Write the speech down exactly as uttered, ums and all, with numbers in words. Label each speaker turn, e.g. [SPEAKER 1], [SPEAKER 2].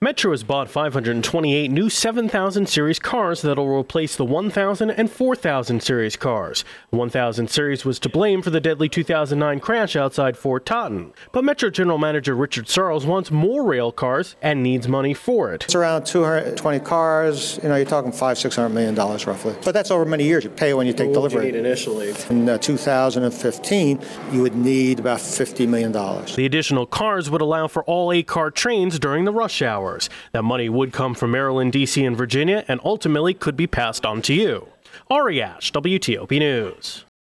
[SPEAKER 1] Metro has bought five hundred twenty-eight new seven thousand series cars that will replace the one thousand and four thousand series cars. The one thousand series was to blame for the deadly two thousand nine crash outside Fort Totten. But Metro General Manager Richard Sarles wants more rail cars and needs money for it.
[SPEAKER 2] It's around two hundred twenty cars. You know, you're talking five, six hundred million dollars roughly. But that's over many years. You pay when you take
[SPEAKER 1] what
[SPEAKER 2] delivery.
[SPEAKER 1] What would you need initially?
[SPEAKER 2] In uh, two thousand fifteen, you would need about fifty million dollars.
[SPEAKER 1] The additional cars would allow for all eight-car trains during the rush hours. That money would come from Maryland, D C, and Virginia, and ultimately could be passed on to you. Ari Ash, W T O P News.